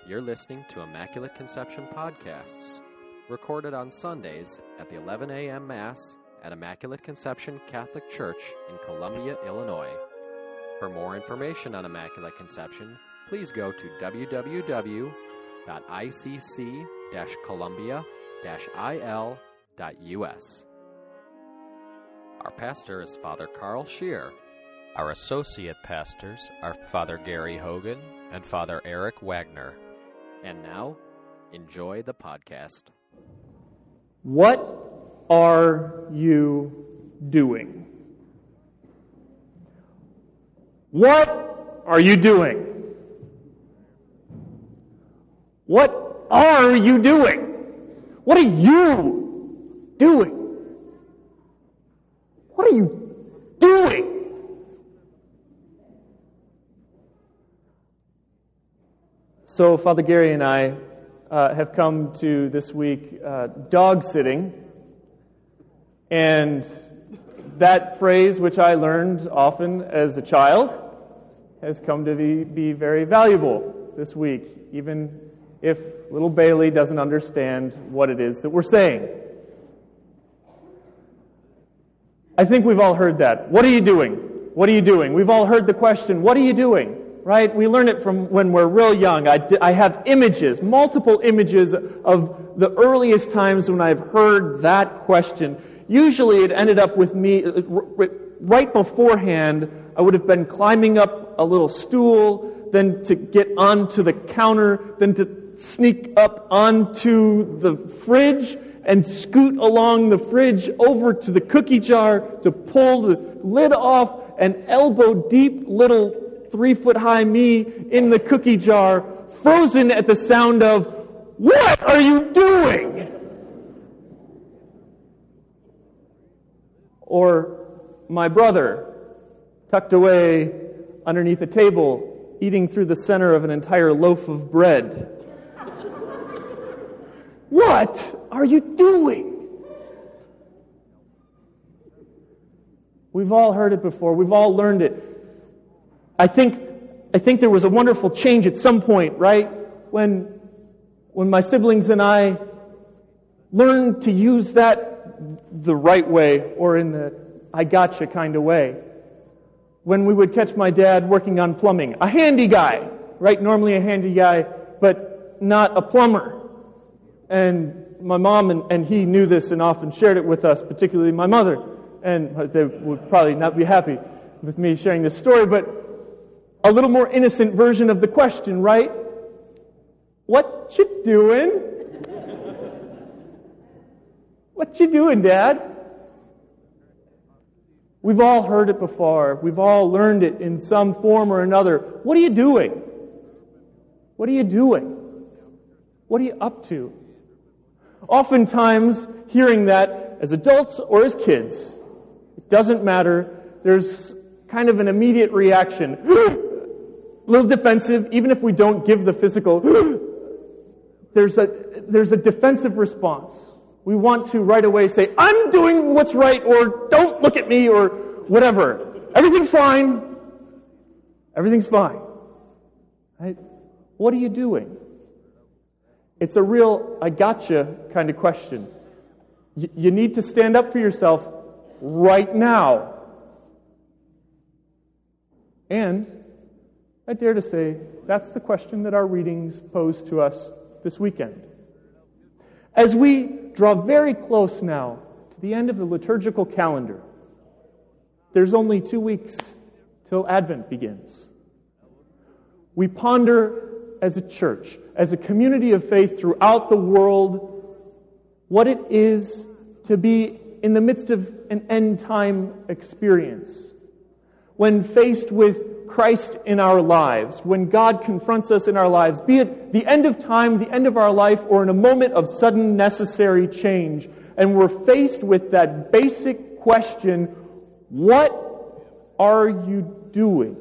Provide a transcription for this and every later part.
You're listening to Immaculate Conception Podcasts, recorded on Sundays at the 11 a.m. Mass at Immaculate Conception Catholic Church in Columbia, Illinois. For more information on Immaculate Conception, please go to www.icc-columbia-il.us. Our pastor is Father Carl Scheer. Our associate pastors are Father Gary Hogan and Father Eric Wagner. And now, enjoy the podcast. What are you doing? What are you doing? What are you doing? What are you doing? What are you doing? So Father Gary and I have come to this week dog sitting, and that phrase, which I learned often as a child, has come to be very valuable this week, even if little Bailey doesn't understand what it is that we're saying. I think we've all heard that. What are you doing? What are you doing? We've all heard the question, what are you doing? Right? We learn it from when we're real young. I have images, multiple images of the earliest times when I've heard that question. Usually it ended up with me, right beforehand, I would have been climbing up a little stool, then to get onto the counter, then to sneak up onto the fridge and scoot along the fridge over to the cookie jar to pull the lid off and elbow deep little 3-foot-high me in the cookie jar, frozen at the sound of, "What are you doing?" Or my brother, tucked away underneath a table, eating through the center of an entire loaf of bread. What are you doing? We've all heard it before. We've all learned it. I think there was a wonderful change at some point, right? When my siblings and I learned to use that the right way, or in the I gotcha kind of way. When we would catch my dad working on plumbing. A handy guy, right? Normally a handy guy, but not a plumber. And my mom and he knew this and often shared it with us, particularly my mother. And they would probably not be happy with me sharing this story, but a little more innocent version of the question, right? What you doing? What you doing, Dad? We've all heard it before. We've all learned it in some form or another. What are you doing? What are you doing? What are you up to? Oftentimes, hearing that as adults or as kids, it doesn't matter. There's kind of an immediate reaction. A little defensive, even if we don't give the physical, there's a defensive response. We want to right away say, "I'm doing what's right," or "Don't look at me," or whatever. Everything's fine. Everything's fine. Right? What are you doing? It's a real I gotcha kind of question. You need to stand up for yourself right now. And I dare to say that's the question that our readings pose to us this weekend. As we draw very close now to the end of the liturgical calendar, there's only 2 weeks till Advent begins. We ponder as a church, as a community of faith throughout the world, what it is to be in the midst of an end-time experience. When faced with Christ in our lives, when God confronts us in our lives, be it the end of time, the end of our life, or in a moment of sudden necessary change, and we're faced with that basic question, what are you doing?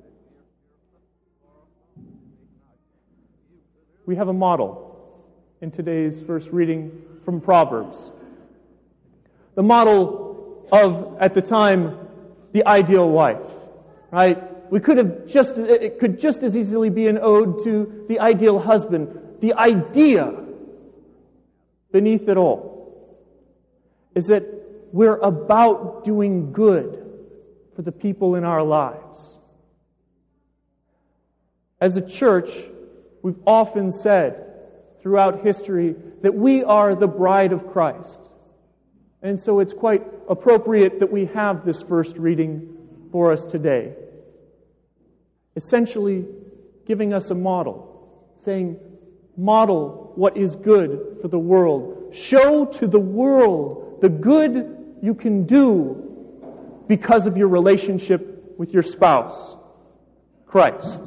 We have a model in today's first reading from Proverbs. The model of, at the time, the ideal wife, right? It could just as easily be an ode to the ideal husband, the idea beneath it all is that we're about doing good for the people in our lives. As a church, we've often said throughout history that we are the bride of Christ. And so it's quite appropriate that we have this first reading for us today. Essentially giving us a model, saying, model what is good for the world. Show to the world the good you can do because of your relationship with your spouse, Christ.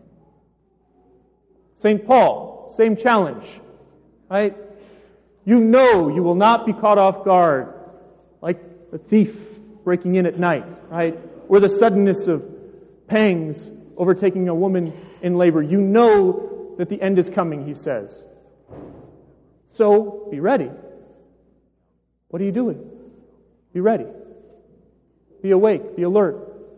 St. Paul, same challenge, right? You know you will not be caught off guard like a thief breaking in at night, right? Or the suddenness of pangs overtaking a woman in labor. You know that the end is coming, he says. So, be ready. What are you doing? Be ready. Be awake. Be alert.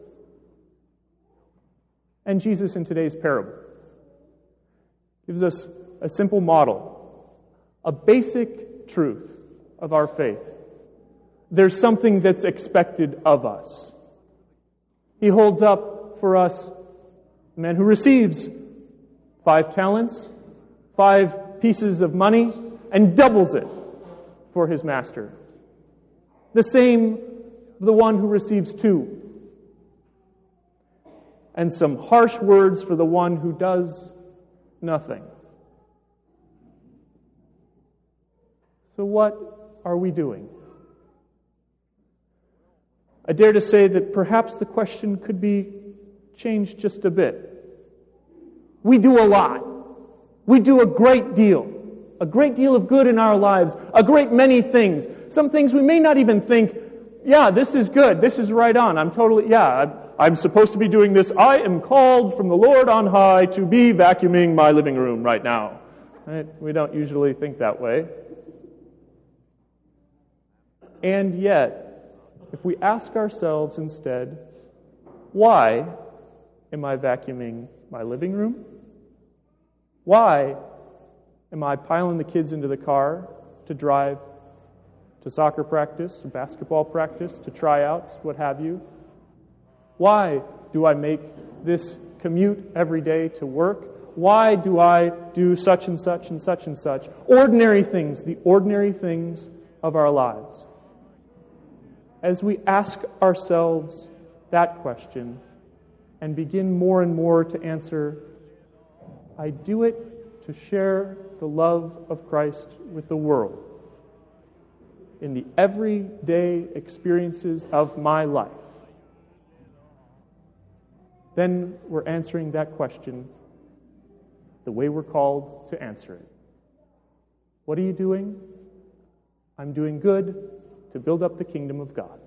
And Jesus in today's parable gives us a simple model, a basic truth of our faith. There's something that's expected of us. He holds up for us a man who receives 5 talents, 5 pieces of money, and doubles it for his master. The same the one who receives 2. And some harsh words for the one who does nothing. So what are we doing? I dare to say that perhaps the question could be changed just a bit. We do a lot. We do a great deal of good in our lives, a great many things. Some things we may not even think, yeah, this is good, this is right on, I'm supposed to be doing this. I am called from the Lord on high to be vacuuming my living room right now. Right? We don't usually think that way. And yet, if we ask ourselves instead, why am I vacuuming my living room? Why am I piling the kids into the car to drive to soccer practice, basketball practice, to tryouts, what have you? Why do I make this commute every day to work? Why do I do such and such and such and such? Ordinary things, the ordinary things of our lives. As we ask ourselves that question and begin more and more to answer, I do it to share the love of Christ with the world in the everyday experiences of my life. Then we're answering that question the way we're called to answer it. What are you doing? I'm doing good to build up the kingdom of God.